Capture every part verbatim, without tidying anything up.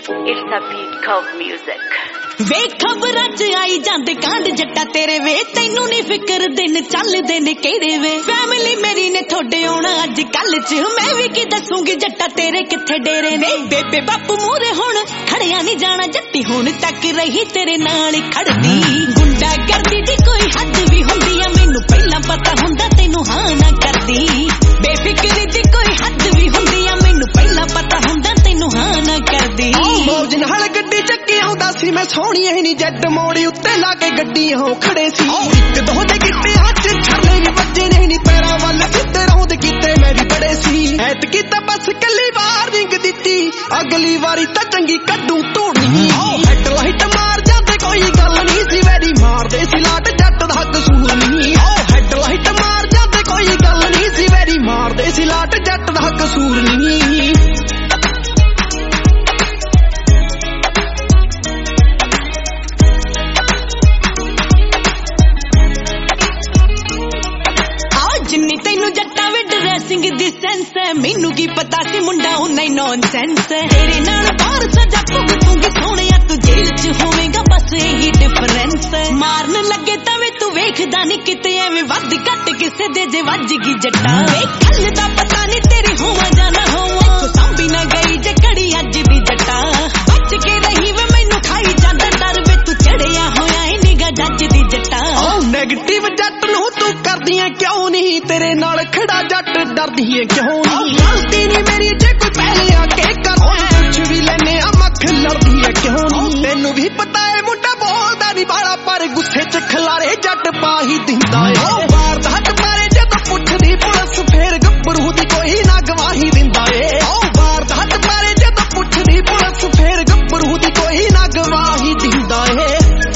It's a beat called music. वे खबरां च आई जांदे कांड जट्टा तेरे वे तैनू नहीं फिक्र दिन चलदे ने केड़े वे फैमिली मेरी ने थोड़े आउणा अज कल च मैं भी की दसूंगी जट्टा तेरे किथे डेरे ने बेबे बापू मूरे हुण खड़िया नहीं जाना जट्टी हुण तक रही तेरे नाल ही खड़दी गुंडा करदी दी कोई हद भी हुंदी आ मैनू पहला पता हुंदा तैनू हां ना करदी बेफिक्री दी कोई हद भी हुंदी आ मैनू पहला पता हुंदा तैनू हां ना करदी मौज नाल गड्डी ਚੱਕੀ ਆਉਂਦਾ ਸੀ मैं सोहनी ही नहीं जट मोड़ी उत्ते ला के गड्डी हो खड़े सी एक दो दे किते हथ छरले भी बच्चे नहीं नी पैरां वल किते रौंद कीते मैं भी बड़े सी ऐत कीता बस कल्ली वार्निंग दित्ती अगली वारी तां चंगी कड्डू तोड़नी हेड लाइट मार जांदे कोई गल नहीं सी वैरी मारदे सी लाट जट दा कसूर नहीं हेड लाइट मार जांदे कोई गल नहीं सी वैरी मारदे सी लाट जट दा कसूर नहीं जिन्नी तैनू जट्टा वे ड्रेसिंग दी सेंस है मैनू की पता सी मुंडा उन्ना ही नॉनसेंस है तेरे नाल बाहर सजा भुगतूंगी सोहणिया तू जेल च होवेगा बस यही डिफरेंस है मारन लगे तवे तू वेखदा नहीं किते एवें वध घट किसे दे जे वज गई जट्टा वे कल दा पता नहीं तेरी होवा जाना होवा तू सांभी ना गई जे कड़ी अज भी जट्टा बच के रही वे मैनू खाई जांदा डर वे तू चढ़िया होया ए निगा जज दी जट्टा ओ नेगेटिव जट नू तू करदियां क्यों नहीं तेरे नाल खड़ा जट डरदी है क्यों नहीं गलती नहीं मेरी जे कोई पहले आके कर कुछ भी लेने आ मख लड़दी है क्यों नहीं तैनू भी पता है मुंडा बोलदा नहीं बाला पर गुस्से च खलारे जट पा ही दिंदा है बार हट मारे जद पुछदी पुलिस फेर गब्बरू दी कोई ना गवाही दिंदा है बार हट मारे जद पुछदी पुलिस फेर गब्बरू दी कोई ना गवाही दिंदा है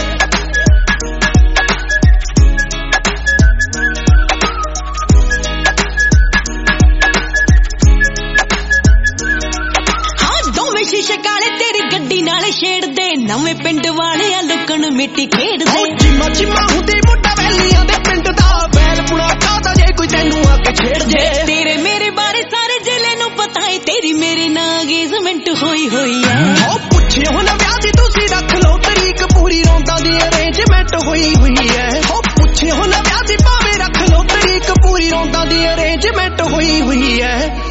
शीशे काले तेरी गड्डी नाल छेड़दे नवे पिंड वाले आ लुकण मिट्टी खेड़दे चिम्मा चिम्मा हुंदी मुंडा वैलियां दे पिंड दा बैल पुणा कादा जे कोई तैनू आके छेड़ दे तेरे मेरे बारे सारे जिले नू पता है तेरी मेरे नाल एंगेजमेंट होई होई है ओ पुछे हुन विआह दी तुसी रख लो तरीक पूरी रौंदा दी अरेंजमेंट होई हुई है ओ पुछे हुन विआह दी भावे रख लो तरीक पूरी रौंदा दी अरेंजमेंट होई हुई है